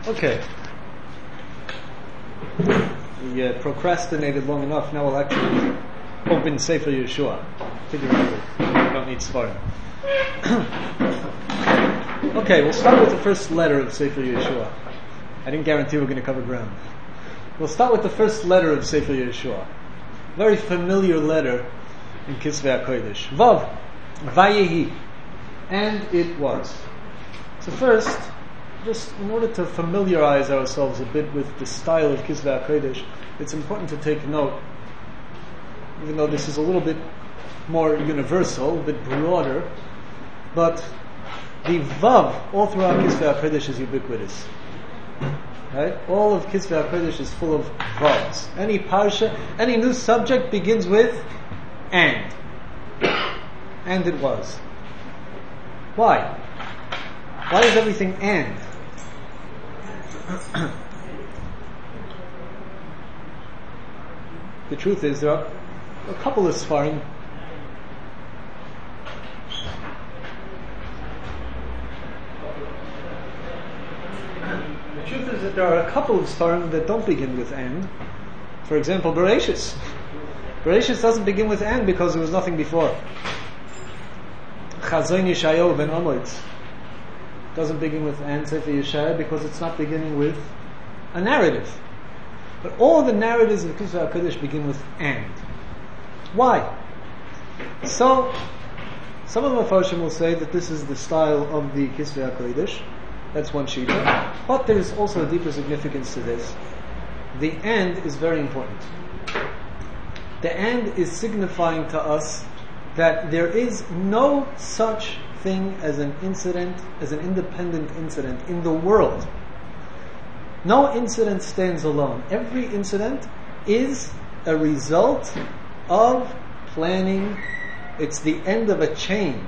Okay. We procrastinated long enough. Now we'll actually open Sefer Yeshua. Figuratively. We don't need Svarim. Okay, we'll start with the first letter of Sefer Yeshua. I didn't guarantee we're going to cover ground. We'll start with the first letter of Sefer Yeshua. Very familiar letter in Kisvei HaKodesh. Vav. Vayehi. And it was. So first, just in order to familiarize ourselves a bit with the style of Kisvei HaKodesh, it's important to take note, even though this is a little bit more universal, a bit broader, but the Vav all throughout Kisvei HaKodesh is ubiquitous. Right? All of Kisvei HaKodesh is full of Vavs. Any parsha, any new subject begins with and. And it was. Why? Why is everything and? The truth is, there are a couple of Sfarim. The truth is that there are a couple of Sfarim that don't begin with and. For example, Bereshis. Bereshis doesn't begin with and because there was nothing before. Chazon Yeshayahu ben Amoitz doesn't begin with and Sefer Yeshaya because it's not beginning with a narrative. But all the narratives of Kisvei HaKodesh begin with and. Why? So, some of the Mefarshim will say that this is the style of the Kisvei HaKodesh. That's one shita. But there is also a deeper significance to this. The and is very important. The and is signifying to us that there is no such thing as an incident, as an independent incident in the world. No incident stands alone. Every incident is a result of planning. It's the end of a chain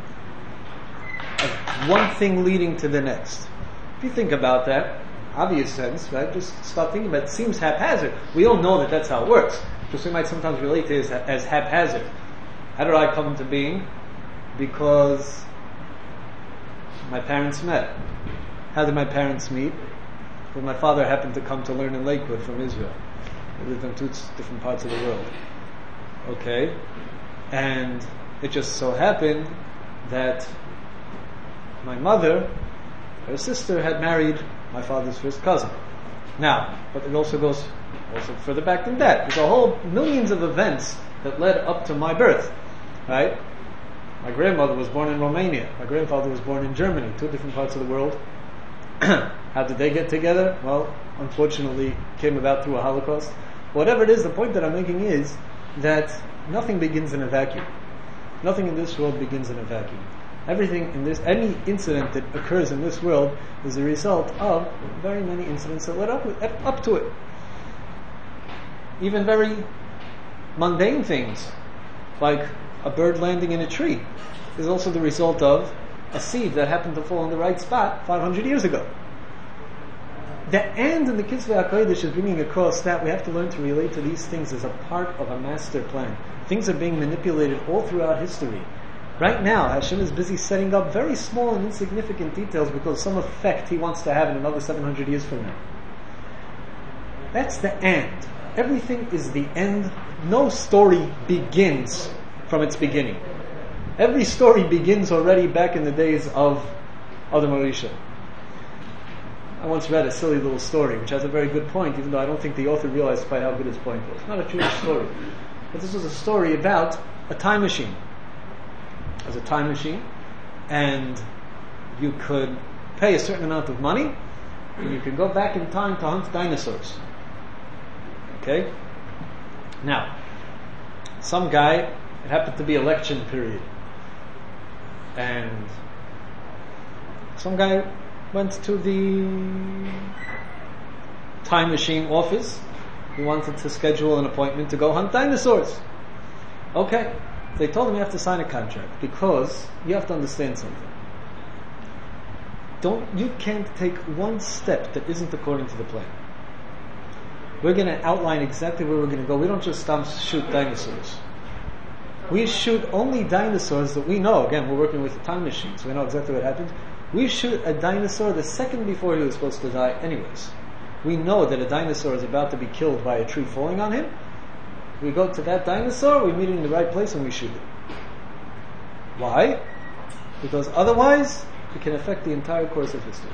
of one thing leading to the next. If you think about that, obvious sense, right? Just start thinking about it. It seems haphazard. We all know that that's how it works. Just we might sometimes relate to it as haphazard. How did I come into being? Because my parents met. How did my parents meet? Well, my father happened to come to learn in Lakewood from Israel. He lived in two different parts of the world. Okay. And it just so happened that my mother, her sister, had married my father's first cousin. Now, but it also goes further back than that. There's a whole millions of events that led up to my birth. Right? My grandmother was born in Romania. My grandfather was born in Germany, two different parts of the world. How did they get together? Well, unfortunately, it came about through a Holocaust. Whatever it is, the point that I'm making is that nothing begins in a vacuum. Nothing in this world begins in a vacuum. Everything in this, any incident that occurs in this world is a result of very many incidents that led up to it. Even very mundane things, like a bird landing in a tree, is also the result of a seed that happened to fall in the right spot 500 years ago. The end in the Kisvei HaKodesh is bringing across that we have to learn to relate to these things as a part of a master plan. Things are being manipulated all throughout history. Right now, Hashem is busy setting up very small and insignificant details because of some effect He wants to have in another 700 years from now. That's the end. Everything is the end. No story begins from its beginning. Every story begins already back in the days of Adam Arisha. I once read a silly little story which has a very good point, even though I don't think the author realized quite how good his point was. It's not a Jewish story. But this was a story about a time machine. There's a time machine, and you could pay a certain amount of money, and you could go back in time to hunt dinosaurs. Okay? Now, some guy, it happened to be election period, and some guy went to the time machine office. He wanted to schedule an appointment to go hunt dinosaurs. Okay. They told him you have to sign a contract because you have to understand something. You can't take one step that isn't according to the plan. We're going to outline exactly where we're going to go. We don't just shoot dinosaurs. We shoot only dinosaurs that we know. Again, we're working with a time machine, so we know exactly what happened. We shoot a dinosaur the second before he was supposed to die anyways. We know that a dinosaur is about to be killed by a tree falling on him. We go to that dinosaur, we meet it in the right place, and we shoot it. Why? Because otherwise, it can affect the entire course of history.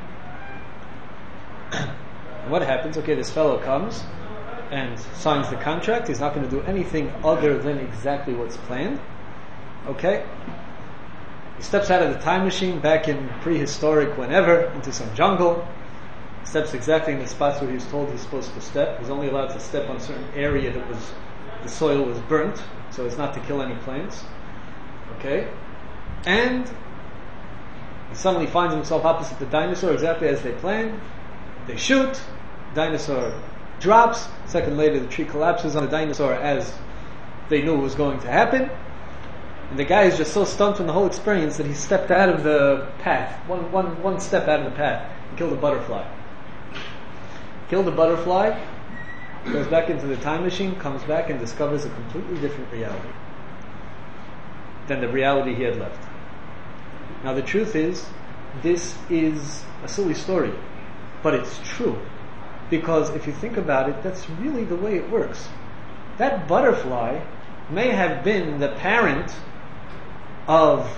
And what happens? Okay, this fellow comes and signs the contract. He's not going to do anything other than exactly what's planned. Okay? He steps out of the time machine back in prehistoric whenever, into some jungle. Steps exactly in the spots where he was told he's supposed to step. He's only allowed to step on a certain area that the soil was burnt, so as not to kill any plants. Okay? And he suddenly finds himself opposite the dinosaur exactly as they planned. They shoot. Dinosaur drops. Second later, the tree collapses on the dinosaur as they knew was going to happen. And the guy is just so stunned from the whole experience that he stepped out of the path. One step out of the path and killed a butterfly. Killed a butterfly, goes back into the time machine, comes back and discovers a completely different reality than the reality he had left. Now the truth is, this is a silly story, but it's true. Because if you think about it, that's really the way it works. That butterfly may have been the parent of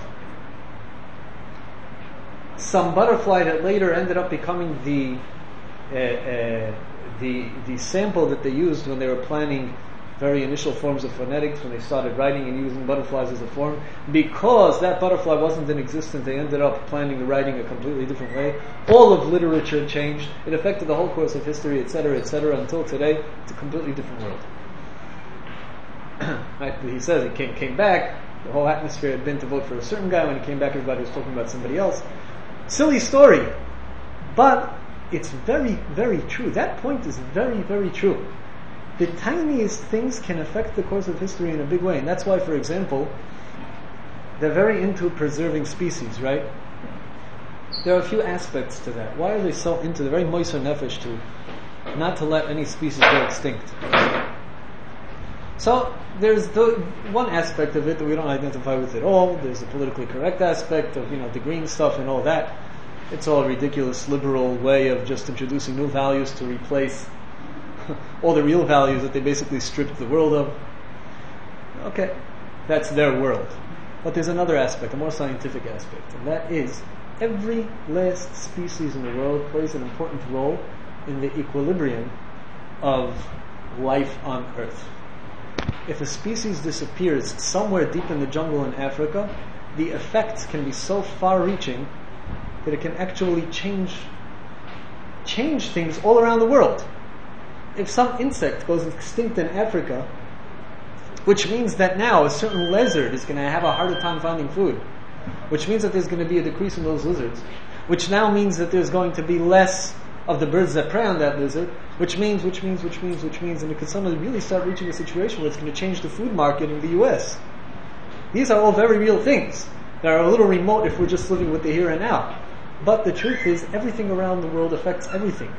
some butterfly that later ended up becoming the sample that they used when they were planning very initial forms of phonetics, when they started writing and using butterflies as a form. Because that butterfly wasn't in existence, they ended up planning the writing a completely different way. All of literature changed. It affected the whole course of history, etc., until today. It's a completely different world. He says he came back, the whole atmosphere had been to vote for a certain guy. When he came back, everybody was talking about somebody else. Silly story, but it's very, very true. That point is very, very true. The tiniest things can affect the course of history in a big way, and that's why, for example, they're very into preserving species, right? There are a few aspects to that. Why are they so into? They're very moiser nefesh to not to let any species go extinct. So there's the one aspect of it that we don't identify with at all. There's the politically correct aspect of the green stuff and all that. It's all a ridiculous liberal way of just introducing new values to replace all the real values that they basically stripped the world of. Okay, that's their world. But there's another aspect, a more scientific aspect, and that is every last species in the world plays an important role in the equilibrium of life on Earth. If a species disappears somewhere deep in the jungle in Africa, the effects can be so far-reaching that it can actually change things all around the world. If some insect goes extinct in Africa, which means that now a certain lizard is going to have a harder time finding food, which means that there's going to be a decrease in those lizards, which now means that there's going to be less of the birds that prey on that lizard, which means, and it could suddenly really start reaching a situation where it's going to change the food market in the US. These are all very real things. They're a little remote if we're just living with the here and now. But the truth is, everything around the world affects everything.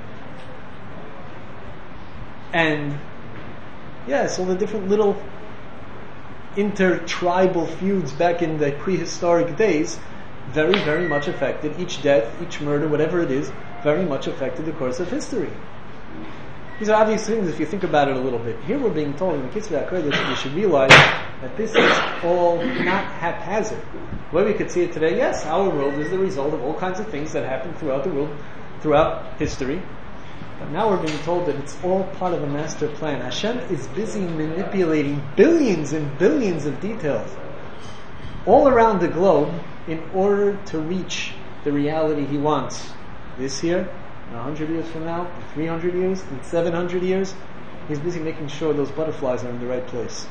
And, so the different little inter-tribal feuds back in the prehistoric days very, very much affected each death, each murder, whatever it is, very much affected the course of history. These are obvious things if you think about it a little bit. Here we're being told in the Kitzvah HaKodesh, you should realize that this is all not haphazard. The way we could see it today, yes, our world is the result of all kinds of things that happen throughout the world, throughout history. But now we're being told that it's all part of a master plan. Hashem is busy manipulating billions and billions of details all around the globe in order to reach the reality He wants. This year, in 100 years from now, in 300 years, in 700 years, He's busy making sure those butterflies are in the right place.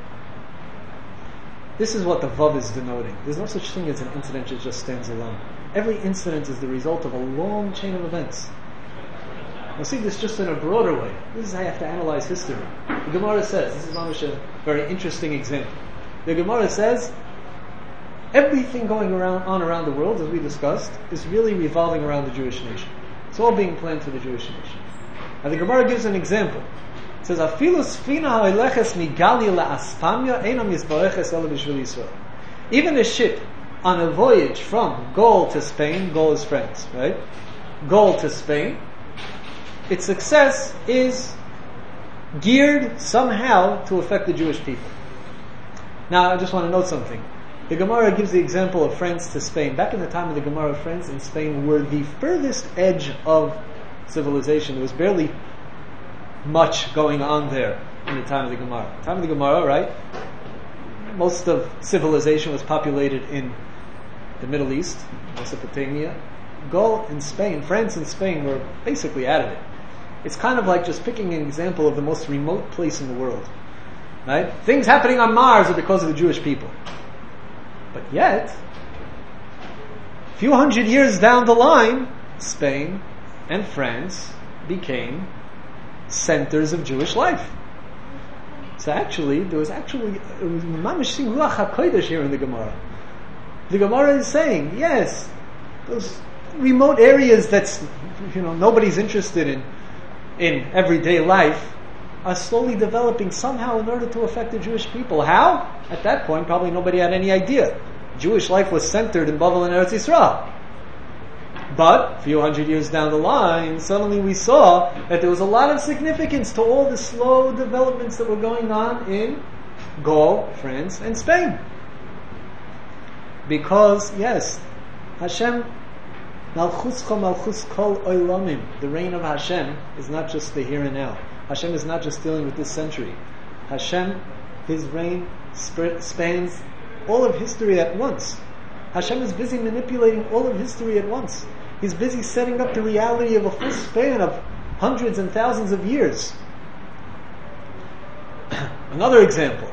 This is what the Vav is denoting. There's no such thing as an incident that just stands alone. Every incident is the result of a long chain of events. We'll see this just in a broader way. This is how you have to analyze history. The Gemara says, this is a very interesting example. The Gemara says, everything going on around the world, as we discussed, is really revolving around the Jewish nation. It's all being planned for the Jewish nation. And the Gemara gives an example. It says, "Afilu sfina ha'eleches migali la'aspamya einam yisbareches ela b'shvil Yisrael." Even a ship on a voyage from Gaul to Spain, Gaul is France, right? Gaul to Spain, its success is geared somehow to affect the Jewish people. Now, I just want to note something. The Gemara gives the example of France to Spain. Back in the time of the Gemara, France and Spain were the furthest edge of civilization. There was barely much going on there in the time of the Gemara. The time of the Gemara, right? Most of civilization was populated in the Middle East, Mesopotamia. Gaul and Spain, France and Spain were basically out of it. It's kind of like just picking an example of the most remote place in the world. Right? Things happening on Mars are because of the Jewish people. But yet, a few hundred years down the line, Spain and France became centers of Jewish life. So actually, there was mamish ruach hakodesh here in the Gemara. The Gemara is saying, yes, those remote areas that's nobody's interested in everyday life are slowly developing somehow in order to affect the Jewish people. How? At that point, probably nobody had any idea. Jewish life was centered in Bavel and Eretz Yisrael. But, a few hundred years down the line, suddenly we saw that there was a lot of significance to all the slow developments that were going on in Gaul, France, and Spain. Because, yes, Hashem, Malchuscha Malchus Kol Olamim, the reign of Hashem is not just the here and now. Hashem is not just dealing with this century. Hashem, His reign spans all of history at once. Hashem is busy manipulating all of history at once. He's busy setting up the reality of a full span of hundreds and thousands of years. Another example.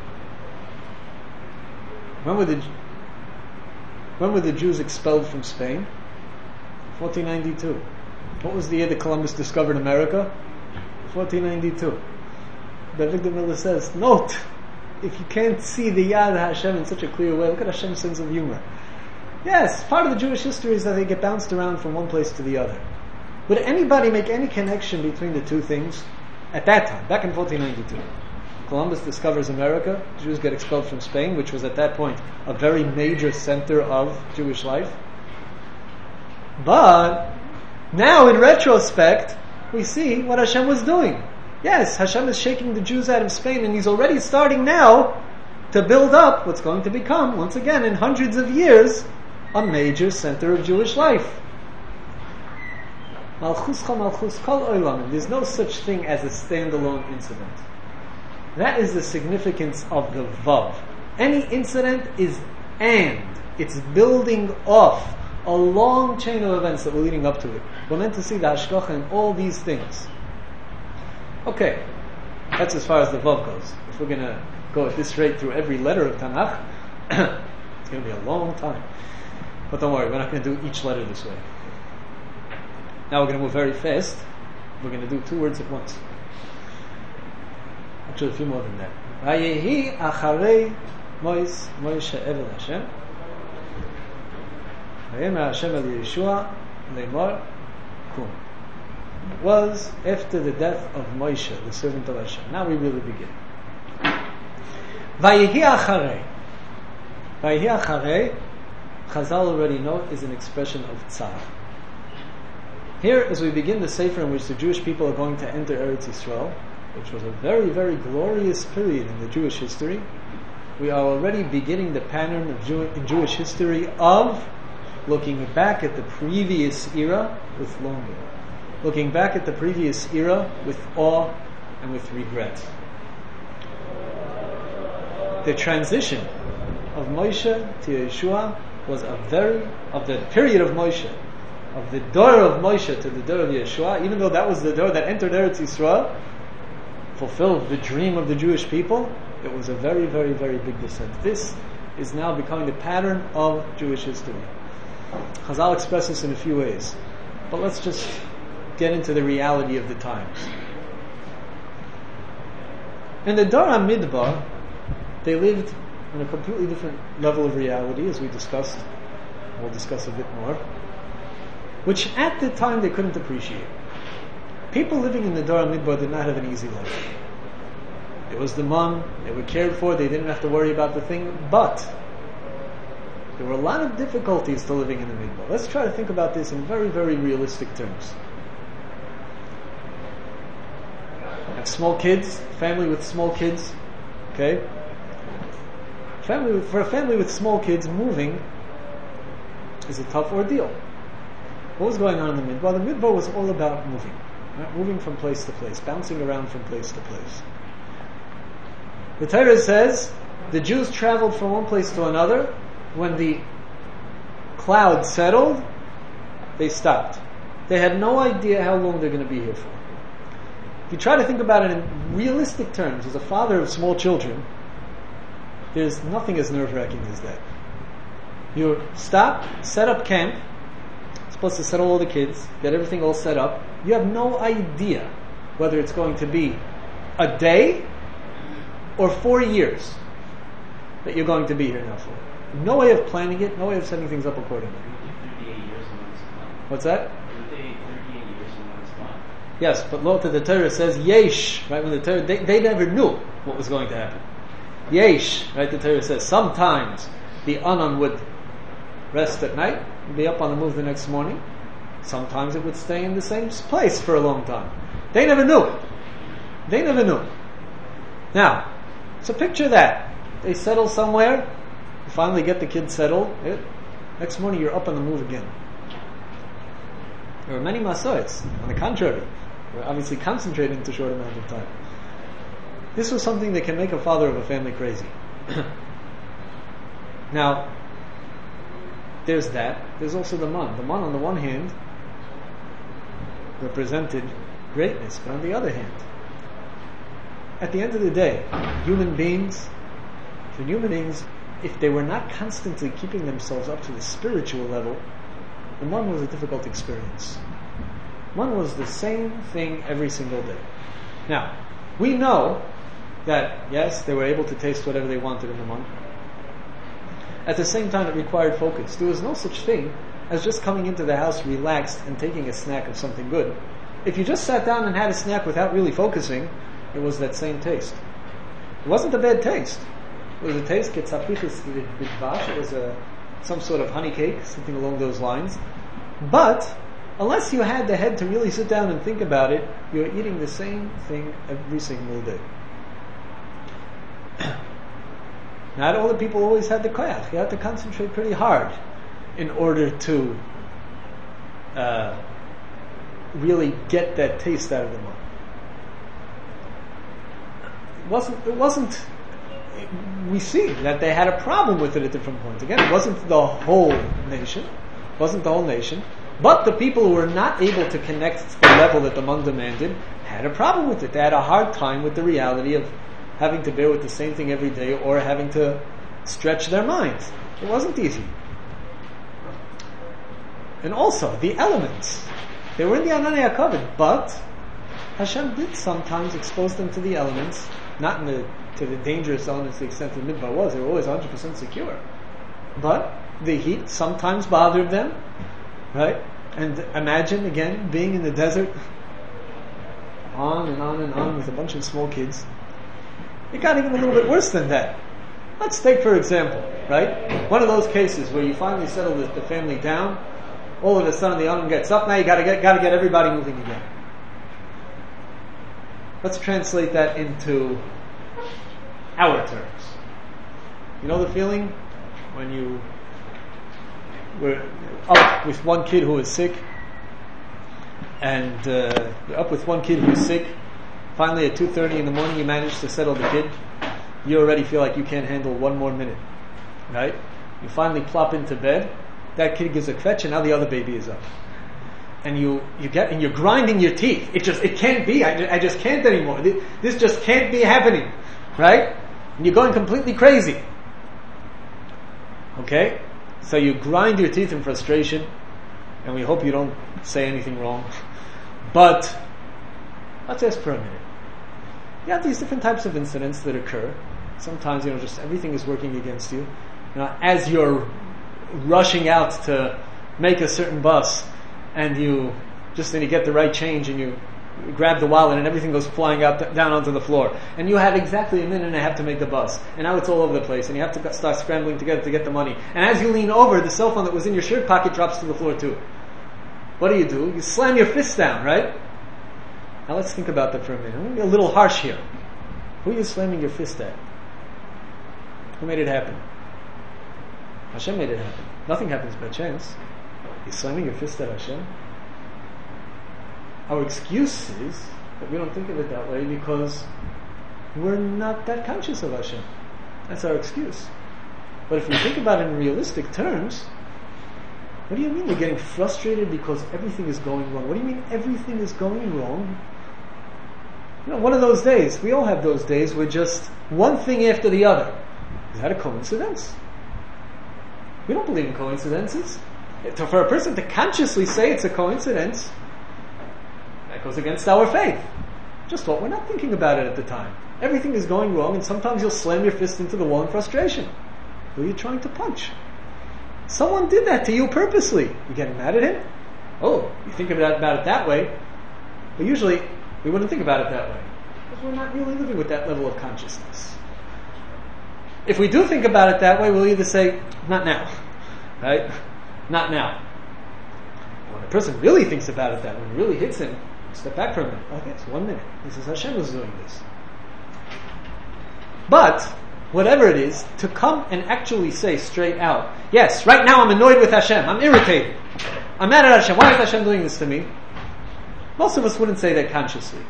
When were the Jews expelled from Spain? 1492. What was the year that Columbus discovered America? 1492. David Miller says, note, if you can't see the Yad Hashem in such a clear way, look at Hashem's sense of humor. Yes, part of the Jewish history is that they get bounced around from one place to the other. Would anybody make any connection between the two things at that time, back in 1492? Columbus discovers America, Jews get expelled from Spain, which was at that point a very major center of Jewish life. But now in retrospect, we see what Hashem was doing. Yes, Hashem is shaking the Jews out of Spain, and He's already starting now to build up what's going to become, once again, in hundreds of years, a major center of Jewish life. Malchuscha Malchus Kol Olam. There's no such thing as a standalone incident. That is the significance of the Vav. Any incident is and. It's building off a long chain of events that were leading up to it. We're meant to see the Hashgacha in all these things. Okay, that's as far as the Vav goes. If we're going to go at this rate through every letter of Tanakh, it's going to be a long time. But don't worry, we're not going to do each letter this way. Now we're going to move very fast. We're going to do 2 words at once. Actually, a few more than that. Vayehi acharei Moshe eved Hashem. Vayemer Hashem el Yeshua leimor kum. It was after the death of Moshe, the servant of Hashem. Now we really begin. Vayehi acharei. Vayehi acharei, Chazal already know, is an expression of tzar. Here, as we begin the Sefer in which the Jewish people are going to enter Eretz Yisrael, which was a very, very glorious period in the Jewish history, we are already beginning the pattern of in Jewish history of looking back at the previous era with longing. Looking back at the previous era with awe and with regret. The transition of Moshe to Yeshua was of the period of Moshe, of the door of Moshe to the door of Yeshua, even though that was the door that entered Eretz Yisrael, fulfilled the dream of the Jewish people, it was a very, very, very big descent. This is now becoming the pattern of Jewish history. Chazal expresses this in a few ways, but let's just get into the reality of the times. In the Dor HaMidbar, they lived on a completely different level of reality, as we discussed. We'll discuss a bit more, which at the time they couldn't appreciate. People living in the Dor HaMidbar did not have an easy life. It was the mom, they were cared for, they didn't have to worry about the thing, but There were a lot of difficulties to living in the Midbar. Let's try to think about this in very, very realistic terms. Have small kids, family with small kids, okay? For a family with small kids, moving is a tough ordeal. What was going on in the Midbar? The Midbar was all about moving. Right? Moving from place to place, bouncing around from place to place. The Torah says the Jews traveled from one place to another. When the cloud settled, they stopped. They had no idea how long they're going to be here for. If you try to think about it in realistic terms, as a father of small children, there's nothing as nerve-wracking as that. You stop, set up camp, supposed to settle all the kids, get everything all set up. You have no idea whether it's going to be a day or 4 years that you're going to be here now for. No way of planning it, no way of setting things up accordingly. 38 years in one spot. What's that? 38 years in one spot. Yes, but Lota the Torah says yesh, right? When the Torah, they never knew what was going to happen. Yesh, right? The Torah says sometimes the Anan would rest at night and be up on the move the next morning. Sometimes it would stay in the same place for a long time. They never knew. They never knew. Now, so picture that. They settle somewhere, you finally get the kids settled, next morning you're up on the move again. There are many masoets, on the contrary, we're obviously concentrating into a short amount of time. This was something that can make a father of a family crazy. Now, there's that. There's also the man. The man, on the one hand, represented greatness, but on the other hand, at the end of the day, human beings, if they were not constantly keeping themselves up to the spiritual level, the man was a difficult experience. Man was the same thing every single day. Now, we know that, yes, they were able to taste whatever they wanted in the man. At the same time, it required focus. There was no such thing as just coming into the house relaxed and taking a snack of something good. If you just sat down and had a snack without really focusing, it was that same taste. It wasn't a bad taste. It was a taste, it was some sort of honey cake, something along those lines. But, unless you had the head to really sit down and think about it, you're eating the same thing every single day. Not all the people always had the koyach. You had to concentrate pretty hard in order to really get that taste out of the mouth. It wasn't. We see that they had a problem with it at different points. Again, it wasn't the whole nation. But the people who were not able to connect to the level that the man demanded had a problem with it. They had a hard time with the reality of having to bear with the same thing every day or having to stretch their minds. It wasn't easy. And also, the elements. They were in the Ananei HaKavod, but Hashem did sometimes expose them to the elements, not to the dangerous elements to the extent the Midbar was. They were always 100% secure. But the heat sometimes bothered them, right? And imagine, again, being in the desert, on and on and on with a bunch of small kids. It got even a little bit worse than that. Let's take, for example, right? One of those cases where you finally settle the family down, all of a sudden the Anan gets up, now you gotta get everybody moving again. Let's translate that into our terms. You know the feeling when you were up with one kid who was sick, and you're up with one kid who's sick. Finally, at 2:30 in the morning, you manage to settle the kid. You already feel like you can't handle one more minute, right? You finally plop into bed. That kid gives a kvetch, and now the other baby is up. And you're grinding your teeth. It can't be. I just can't anymore. This just can't be happening, right? And you're going completely crazy. Okay? So you grind your teeth in frustration, and we hope you don't say anything wrong. But let's ask for a minute. You have these different types of incidents that occur. Sometimes, just everything is working against you. As you're rushing out to make a certain bus, and you get the right change, and you grab the wallet and everything goes flying out down onto the floor. And you had exactly a minute and a half to make the bus. And now it's all over the place. And you have to start scrambling together to get the money. And as you lean over, the cell phone that was in your shirt pocket drops to the floor too. What do? You slam your fist down, right? Now let's think about that for a minute. I'm going to be a little harsh here. Who are you slamming your fist at? Who made it happen? Hashem made it happen. Nothing happens by chance. You're slamming your fist at Hashem. Our excuse is that we don't think of it that way because we're not that conscious of Hashem. That's our excuse. But if we think about it in realistic terms, what do you mean you're getting frustrated because everything is going wrong? What do you mean everything is going wrong? One of those days, we all have those days where just one thing after the other. Is that a coincidence? We don't believe in coincidences. For a person to consciously say it's a coincidence, that goes against our faith. Just what we're not thinking about it at the time. Everything is going wrong, and sometimes you'll slam your fist into the wall in frustration. Who are you trying to punch? Someone did that to you purposely. You getting mad at him? Oh, you think about it that way. But usually, we wouldn't think about it that way. Because we're not really living with that level of consciousness. If we do think about it that way, we'll either say, not now. Right? Not now. When a person really thinks about it that way, when it really hits him, step back for a minute. Okay, so 1 minute. This is Hashem who's doing this. But, whatever it is, to come and actually say straight out, yes, right now I'm annoyed with Hashem, I'm irritated, I'm mad at Hashem, why is Hashem doing this to me? Most of us wouldn't say that consciously.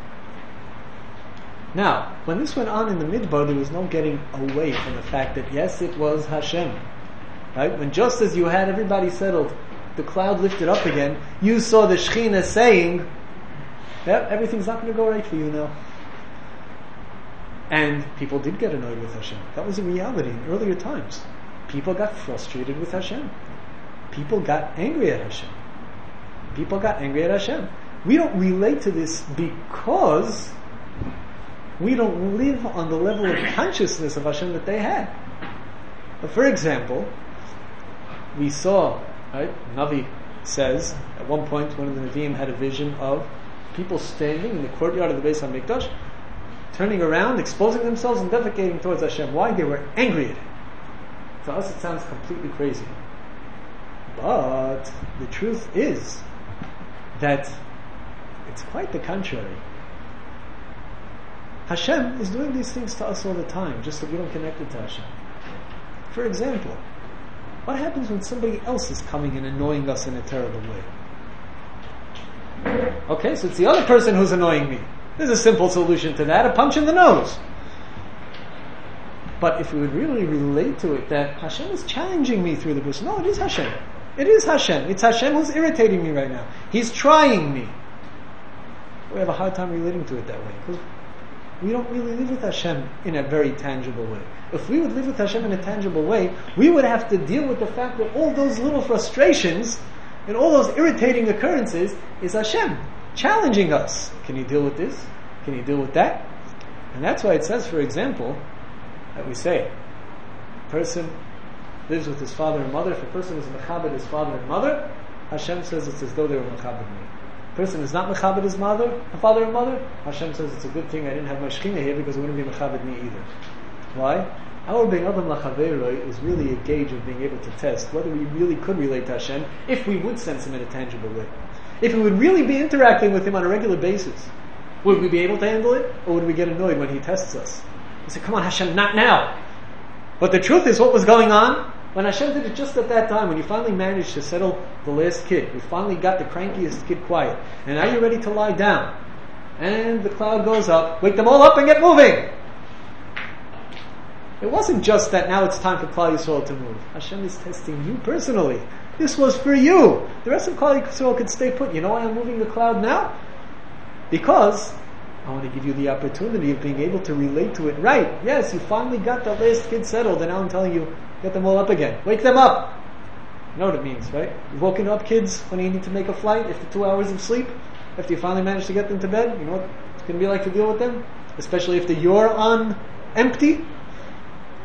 Now, when this went on in the Midbar, there was no getting away from the fact that yes, it was Hashem. Right? When just as you had everybody settled, the cloud lifted up again, you saw the Shekhinah saying, yep, everything's not going to go right for you now. And people did get annoyed with Hashem. That was a reality in earlier times. People got frustrated with Hashem. People got angry at Hashem. People got angry at Hashem. We don't relate to this because we don't live on the level of consciousness of Hashem that they had. But for example, we saw, right, Navi says, at one point one of the Nevi'im had a vision of people standing in the courtyard of the Beis HaMikdash, turning around, exposing themselves and defecating towards Hashem. Why? They were angry at Him. To us it sounds completely crazy. But the truth is that it's quite the contrary. Hashem is doing these things to us all the time, just that we don't connect it to Hashem. For example, what happens when somebody else is coming and annoying us in a terrible way? Okay, so it's the other person who's annoying me. There's a simple solution to that, a punch in the nose. But if we would really relate to it, that Hashem is challenging me through the person. No, it is Hashem. It is Hashem. It's Hashem who's irritating me right now. He's trying me. We have a hard time relating to it that way, because we don't really live with Hashem in a very tangible way. If we would live with Hashem in a tangible way, we would have to deal with the fact that all those little frustrations and all those irritating occurrences is Hashem challenging us. Can you deal with this? Can you deal with that? And that's why it says, for example, that we say, a person lives with his father and mother. If a person is mechabed his father and mother, Hashem says it's as though they were mechabed me. If a person is not mechabed his father and mother, Hashem says it's a good thing I didn't have my Shekhinah here because it wouldn't be mechabed me either. Why? Our being Adam Lachaveroi is really a gauge of being able to test whether we really could relate to Hashem if we would sense Him in a tangible way. If we would really be interacting with Him on a regular basis, would we be able to handle it? Or would we get annoyed when He tests us? We say, come on Hashem, not now. But the truth is, what was going on? When Hashem did it just at that time, when you finally managed to settle the last kid, you finally got the crankiest kid quiet, and now you're ready to lie down, and the cloud goes up, wake them all up and get moving. It wasn't just that now it's time for Klal Yisrael to move. Hashem is testing you personally. This was for you. The rest of Klal Yisrael could stay put. You know why I'm moving the cloud now? Because I want to give you the opportunity of being able to relate to it right. Yes, you finally got the last kid settled, and now I'm telling you, get them all up again. Wake them up. You know what it means, right? You've woken up kids when you need to make a flight after 2 hours of sleep, after you finally manage to get them to bed. You know what it's going to be like to deal with them? Especially if you're on empty.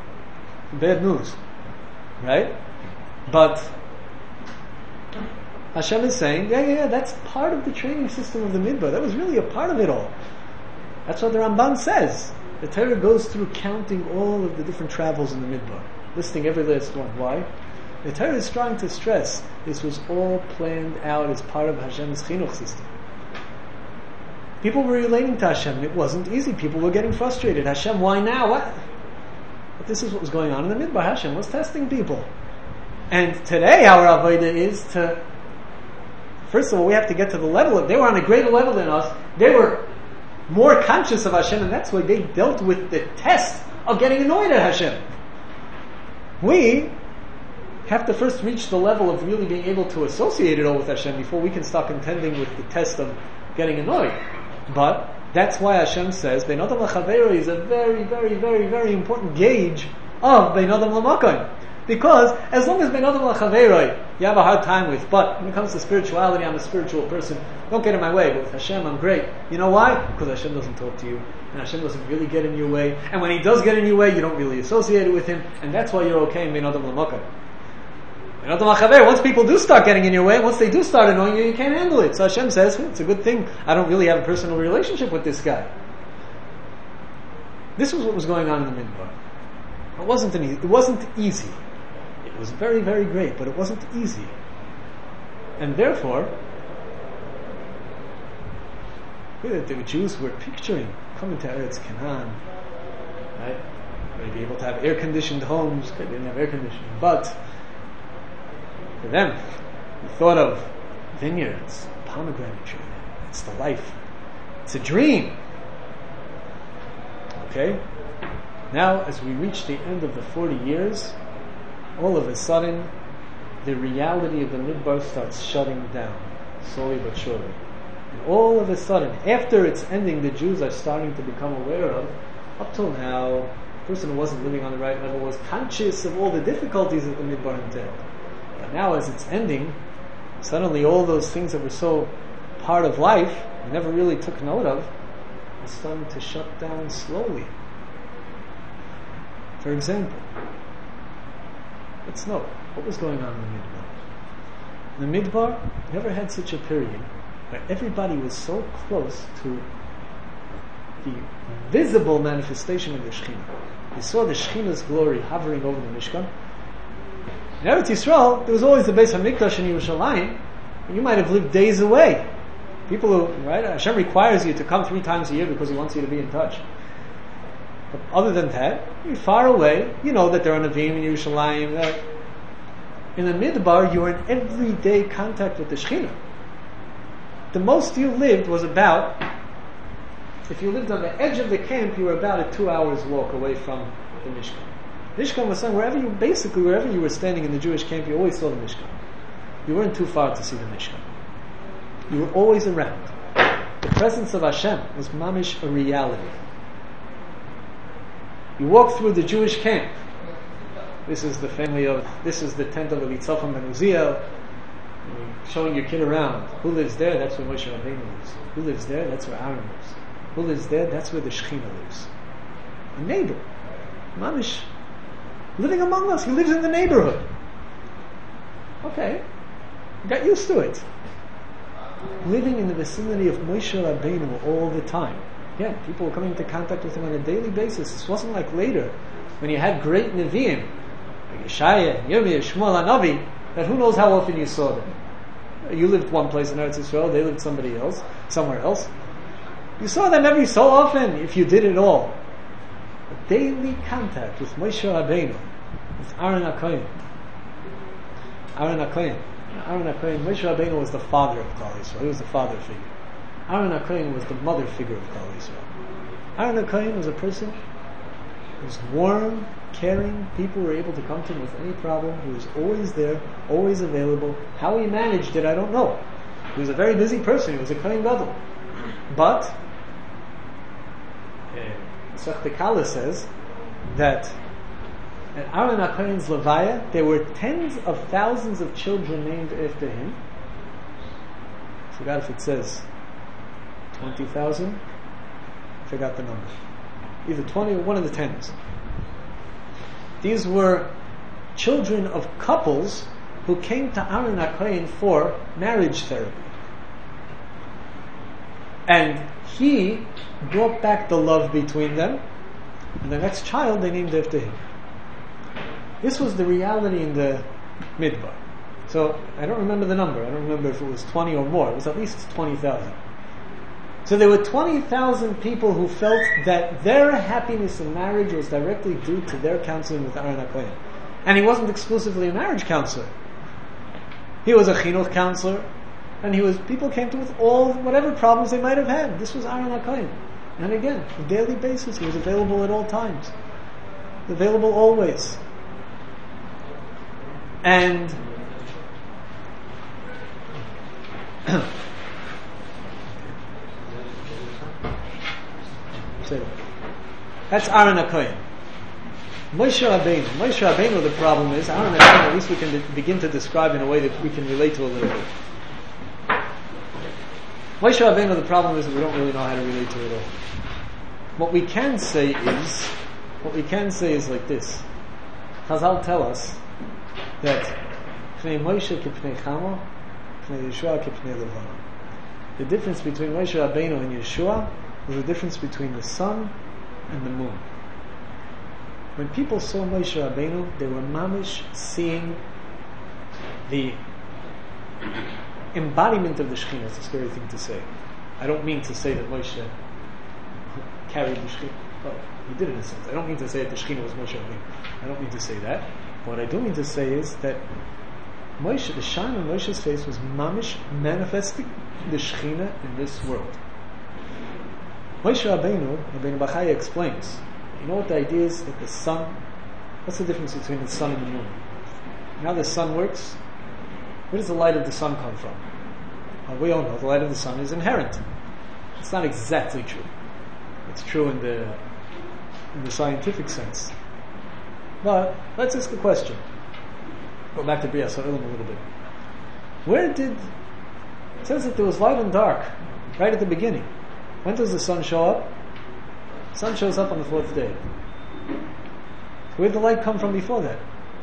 Bad news, right? But Hashem is saying, yeah, that's part of the training system of the Midbar. That was really a part of it all. That's what the Ramban says. The Torah goes through counting all of the different travels in the Midbar, listing every last one. Why? The Torah is trying to stress this was all planned out as part of Hashem's chinuch system. People were relating to Hashem, and it wasn't easy. People were getting frustrated. Hashem, why now? What? But this is what was going on in the Midbar. Hashem was testing people. And today our avodah is to, first of all, we have to get to the level of, they were on a greater level than us. They were more conscious of Hashem, and that's why they dealt with the test of getting annoyed at Hashem. We have to first reach the level of really being able to associate it all with Hashem before we can start contending with the test of getting annoyed. But that's why Hashem says Bein Adam L'Chaveiro is a very, very, very, very important gauge of Bein Adam L'Makom. Because as long as Bein Adam L'Chaveiro you have a hard time with, but when it comes to spirituality, I'm a spiritual person, don't get in my way, but with Hashem I'm great. You know why? Because Hashem doesn't talk to you, and Hashem doesn't really get in your way, and when He does get in your way, you don't really associate it with Him, and that's why you're okay in Bein Adam L'Makom. Once people do start getting in your way, once they do start annoying you, you can't handle it. So Hashem says, it's a good thing I don't really have a personal relationship with this guy. This was what was going on in the Midbar. It wasn't easy. It was very, very great, but it wasn't easy. And therefore, the Jews were picturing coming to Eretz Canaan, right? They'd be able to have air-conditioned homes. They didn't have air conditioning, but for them, the thought of vineyards, pomegranate tree, it's the life. It's a dream. Okay? Now, as we reach the end of the 40 years, all of a sudden, the reality of the Midbar starts shutting down, slowly but surely. And all of a sudden, after its ending, the Jews are starting to become aware of, up till now, the person who wasn't living on the right level was conscious of all the difficulties that the Midbar entailed. But now as it's ending, suddenly all those things that were so part of life, we never really took note of, are starting to shut down slowly. For example, let's note what was going on in the Midbar. The Midbar never had such a period where everybody was so close to the visible manifestation of the Shekhinah. We saw the Shekhinah's glory hovering over the Mishkan. In Eretz Yisrael, there was always the Beis HaMikdash in Yerushalayim, and you might have lived days away. People who, right, Hashem requires you to come 3 times a year because He wants you to be in touch. But other than that, you're far away. You know that there are Nevi'im in Yerushalayim. In the Midbar, you were in everyday contact with the Shekhinah. The most you lived was about, if you lived on the edge of the camp, you were about a 2 hours walk away from the Mishkan. Mishkan was saying wherever you were standing in the Jewish camp, you always saw the Mishkan. You weren't too far to see the Mishkan. You were always around. The presence of Hashem was mamish a reality. You walk through the Jewish camp. This is the tent of Elitzaphan ben Uziel. You're showing your kid around. Who lives there? That's where Moshe Rabbeinu lives. Who lives there? That's where Aaron lives. Who lives there? That's where the Shekhinah lives. A neighbor. Mamish. Living among us. He lives in the neighborhood. Okay. Got used to it. Living in the vicinity of Moshe Rabbeinu all the time. Yeah, people were coming into contact with him on a daily basis. This wasn't like later, when you had great Nevi'im, like Yeshaya, Yirmiyah, Shmuel, Hanavi, that who knows how often you saw them. You lived one place in Eretz Yisrael, they lived somewhere else. You saw them every so often, if you did it all. A daily contact with Moshe Rabbeinu, with Aaron HaKohen. Moshe Rabbeinu was the father of Klal Yisrael. He was the father figure. Aaron HaKohen was the mother figure of Klal Yisrael. Aaron HaKohen was a person who was warm, caring. People were able to come to him with any problem. He was always there, always available. How he managed it, I don't know. He was a very busy person. He was a Kohen Gadol. But Masechta Kala says that at Aaron HaKohen's Levaya, there were tens of thousands of children named after him. I forgot if it says 20,000. I forgot the number. Either 20 or one of the tens. These were children of couples who came to Aaron HaKohen for marriage therapy. And he brought back the love between them, and the next child they named after him. This was the reality in the Midbar. So, I don't remember the number. I don't remember if it was 20 or more. It was at least 20,000. So there were 20,000 people who felt that their happiness in marriage was directly due to their counseling with Aaron HaKohen. And he wasn't exclusively a marriage counselor. He was a chinuch counselor, and people came to with whatever problems they might have had. This was Aaron HaKohen. And again, on a daily basis, he was available at all times. Available always. And that's Aaron HaKohen. Moshe Rabbeinu, the problem is, Aaron HaKohen, at least we can begin to describe in a way that we can relate to a little bit. Moshe Rabbeinu, the problem is that we don't really know how to relate to it all. What we can say is like this. Chazal tell us that Pnei Moshe k'pnei Chama, Pnei Yeshua k'pnei Levana. The difference between Moshe Rabbeinu and Yeshua is the difference between the sun and the moon. When people saw Moshe Rabbeinu, they were mamish seeing the embodiment of the Shekhinah. It's a scary thing to say. I don't mean to say that Moshe carried the Shekhinah. Well, he did in a sense. I don't mean to say that the Shekhinah was Moshe Rabbeinu. I don't mean to say that. What I do mean to say is that Moshe, the shine on Moshe's face was mamish manifesting the Shekhinah in this world. Moshe Rabbeinu Bachaya explains, you know what the idea is that the sun, what's the difference between the sun and the moon? How the sun works? Where does the light of the sun come from? Well, we all know the light of the sun is inherent. It's not exactly true. It's true in the scientific sense. But let's ask a question. Go back to Brias HaOlam a little bit. It says that there was light and dark right at the beginning. When does the sun show up? The sun shows up on the fourth day. Where did the light come from before that?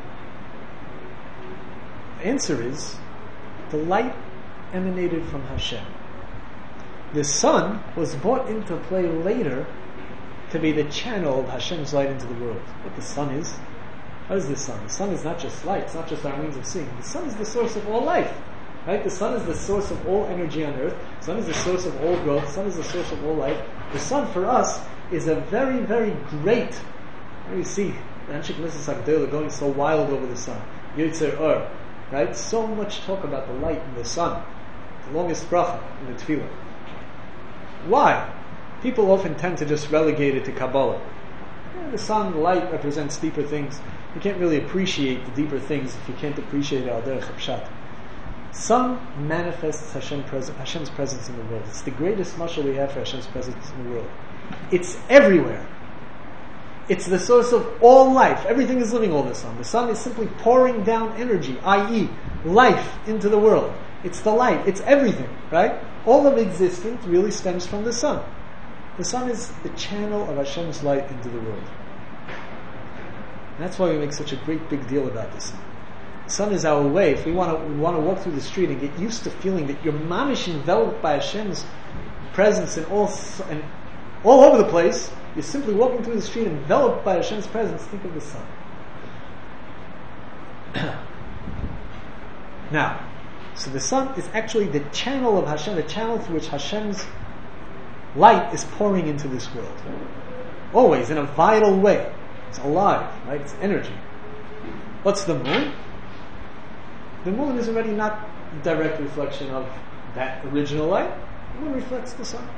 The answer is, the light emanated from Hashem. The sun was brought into play later to be the channel of Hashem's light into the world. What the sun is? What is the sun? The sun is not just light, it's not just our means of seeing. The sun is the source of all life. Right? The sun is the source of all energy on earth. The sun is the source of all growth. The sun is the source of all life. The sun for us is a very, very great, you see, the Anshik Mrs. Agdela going so wild over the sun. Yitzer Ur. Right? So much talk about the light in the sun. The longest bracha in the tefillah. Why? People often tend to just relegate it to Kabbalah. The sun, the light represents deeper things. You can't really appreciate the deeper things if you can't appreciate al derech pshat. Sun manifests Hashem's presence in the world. It's the greatest mashal we have for Hashem's presence in the world. It's everywhere. It's the source of all life. Everything is living all the sun. The sun is simply pouring down energy, i.e., life into the world. It's the light. It's everything, right? All of existence really stems from the sun. The sun is the channel of Hashem's light into the world. And that's why we make such a great big deal about the sun. The sun is our way. If we want to walk through the street and get used to feeling that you're mamish enveloped by Hashem's presence and all over the place, you're simply walking through the street enveloped by Hashem's presence, think of the sun. Now, so the sun is actually the channel of Hashem, the channel through which Hashem's light is pouring into this world. Always, in a vital way. It's alive, right? It's energy. What's the moon? The moon is already not a direct reflection of that original light. The moon reflects the sun.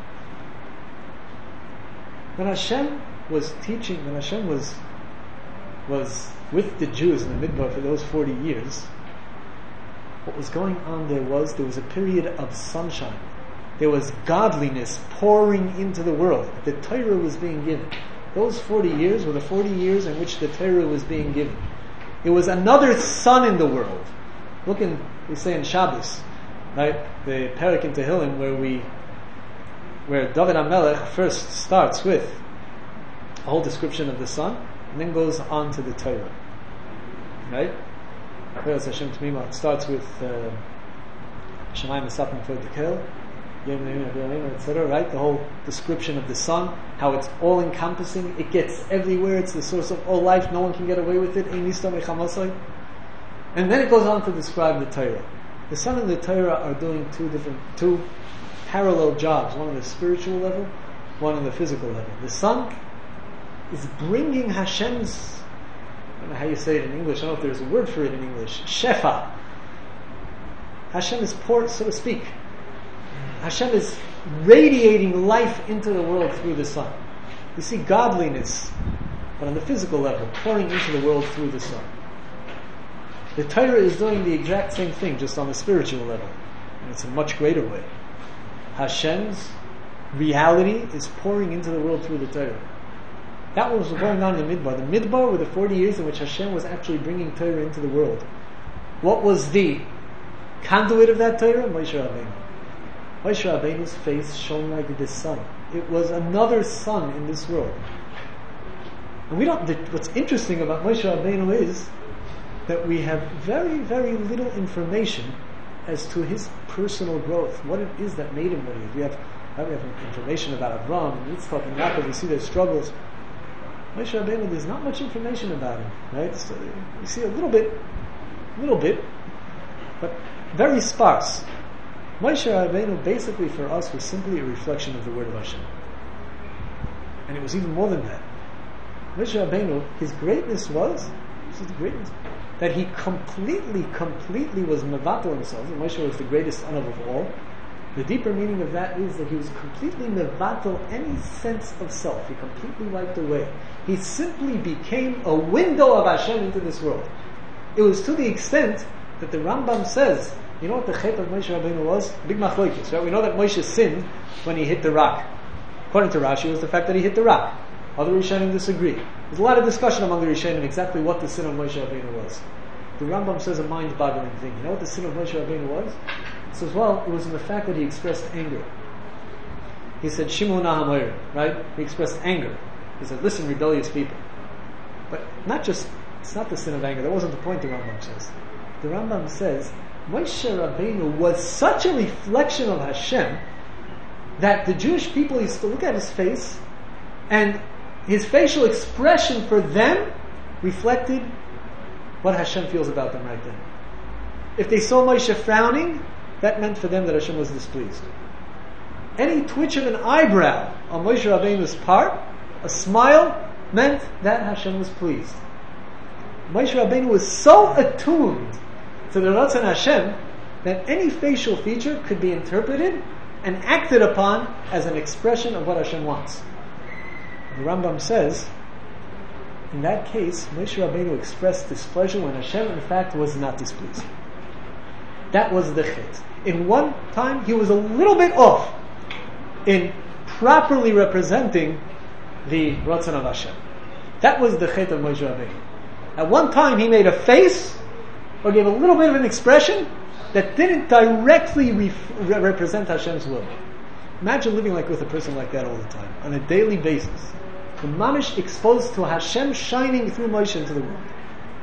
When Hashem was teaching, when Hashem was with the Jews in the Midbar for those 40 years, what was going on there was a period of sunshine. There was godliness pouring into the world. The Torah was being given. Those 40 years were the 40 years in which the Torah was being given. It was another sun in the world. Look we say in Shabbos, right? The Perek in Tehillim where David HaMelech first starts with a whole description of the sun and then goes on to the Torah. Right? It starts with Shemayim Esapim Tov Dekel, etc. Right? The whole description of the sun, how it's all encompassing, it gets everywhere, it's the source of all life, no one can get away with it. And then it goes on to describe the Torah. The sun and the Torah are doing two parallel jobs, one on the spiritual level, one on the physical level. The sun is bringing Hashem's, I don't know how you say it in English, I don't know if there's a word for it in English, Shefa. Hashem is poured, so to speak. Hashem is radiating life into the world through the sun. You see godliness, but on the physical level, pouring into the world through the sun. The Torah is doing the exact same thing, just on the spiritual level. And it's a much greater way. Hashem's reality is pouring into the world through the Torah. That was going on in the Midbar. The Midbar were the 40 years in which Hashem was actually bringing Torah into the world. What was the conduit of that Torah? Moshe Rabbeinu. Moshe Rabbeinu's face shone like the sun. It was another sun in this world. And what's interesting about Moshe Rabbeinu is that we have very, very little information as to his personal growth, what it is that made him what he is. We have information about Avraham and Yitzchak and Yaakov. We see their struggles. Moshe Rabbeinu, there's not much information about him, right? So we see a little bit, but very sparse. Moshe Rabbeinu, basically for us, was simply a reflection of the word of Hashem. And it was even more than that. Moshe Rabbeinu, his greatness was, this is the greatness, that he completely was mevatel himself. And Moshe was the greatest anav of all. The deeper meaning of that is that he was completely mevatel any sense of self. He completely wiped away. He simply became a window of Hashem into this world. It was to the extent that the Rambam says, you know what the chet of Moshe Rabbeinu was? Big machlokes, right? We know that Moshe sinned when he hit the rock. According to Rashi, it was the fact that he hit the rock. Other Rishonim disagree. There's a lot of discussion among the Rishonim exactly what the sin of Moshe Rabbeinu was. The Rambam says a mind-boggling thing. You know what the sin of Moshe Rabbeinu was? He says, well, it was in the fact that he expressed anger. He said, Shimu Nahamoyer, right? He expressed anger. He said, listen, rebellious people. But it's not the sin of anger. That wasn't the point the Rambam says. The Rambam says, Moshe Rabbeinu was such a reflection of Hashem that the Jewish people used to look at his face, and his facial expression for them reflected what Hashem feels about them right then. If they saw Moshe frowning, that meant for them that Hashem was displeased. Any twitch of an eyebrow on Moshe Rabbeinu's part, a smile, meant that Hashem was pleased. Moshe Rabbeinu was so attuned to the Ratzon Hashem that any facial feature could be interpreted and acted upon as an expression of what Hashem wants. The Rambam says, in that case, Moshe Rabbeinu expressed displeasure when Hashem, in fact, was not displeased. That was the chet. In one time, he was a little bit off in properly representing the Ratzon of Hashem. That was the chet of Moshe Rabbeinu. At one time, he made a face, or gave a little bit of an expression, that didn't directly represent Hashem's will. Imagine living with a person like that all the time, on a daily basis. The mamish exposed to Hashem shining through Moshe into the world.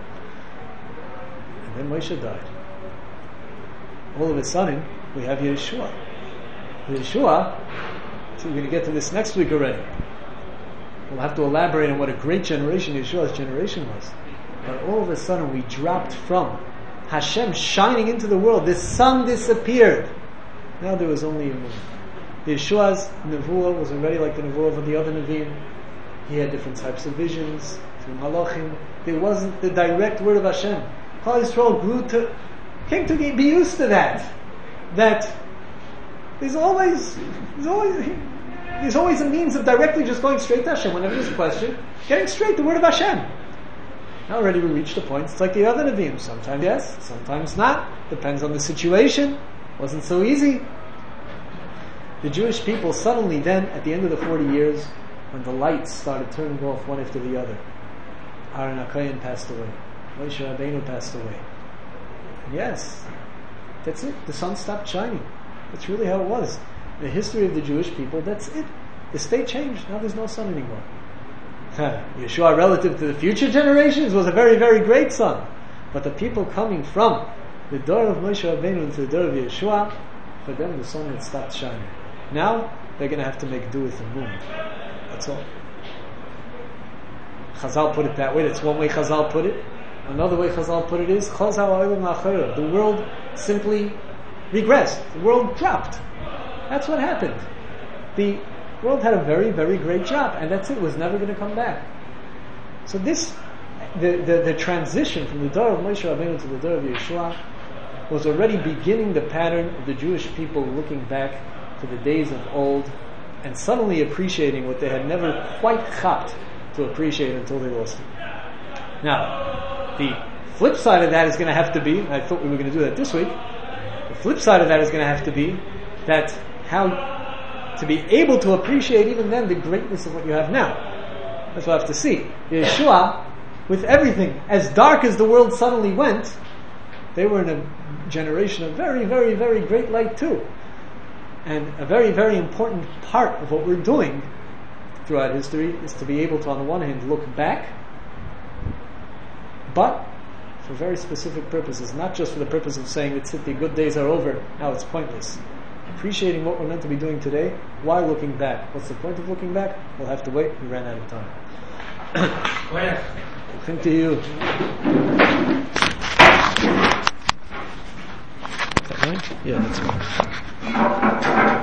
And then Moshe died. All of a sudden, we have Yeshua. Yeshua, so we're going to get to this next week already. We'll have to elaborate on what a great generation Yeshua's generation was. But all of a sudden, we dropped from Hashem shining into the world. The sun disappeared. Now there was only a moon. Yeshua's nevuah was already like the nevuah of the other Nevi'im. He had different types of visions through Malachim. There wasn't the direct word of Hashem. Klal Yisrael came to be used to that. That there's always a means of directly just going straight to Hashem whenever there's a question, getting straight the word of Hashem. Now already we reached a point. It's like the other Nevi'im. Sometimes yes, sometimes not. Depends on the situation. Wasn't so easy. The Jewish people suddenly then, at the end of the 40 years, when the lights started turning off one after the other, Aaron HaKohen passed away. Moshe Rabbeinu passed away. And yes, that's it. The sun stopped shining. That's really how it was. The history of the Jewish people, that's it. The state changed. Now there's no sun anymore. Yeshua, relative to the future generations, was a very, very great son. But the people coming from the door of Moshe Rabbeinu into the door of Yeshua, for them the sun had stopped shining. Now they're going to have to make do with the moon. That's all. Chazal put it that way. That's one way Chazal put it. Another way Chazal put it is the world simply regressed. The world dropped. That's what happened. The world had a very, very great job, and that's it. It was never going to come back. So this, the transition from the door of Moshe Rabbeinu to the door of Yeshua was already beginning the pattern of the Jewish people looking back to the days of old and suddenly appreciating what they had never quite chapped to appreciate until they lost it. Now, the flip side of that is going to have to be, I thought we were going to do that this week, the flip side of that is going to have to be that how to be able to appreciate even then the greatness of what you have now. That's what I have to see. Yeshua, with everything, as dark as the world suddenly went, they were in a generation of very, very, very great light too. And a very, very important part of what we're doing throughout history is to be able to, on the one hand, look back, but for very specific purposes, not just for the purpose of saying that the good days are over, now it's pointless. Appreciating what we're meant to be doing today, why looking back? What's the point of looking back? We'll have to wait, we ran out of time. Thank you. Is that right? Yeah, that's right.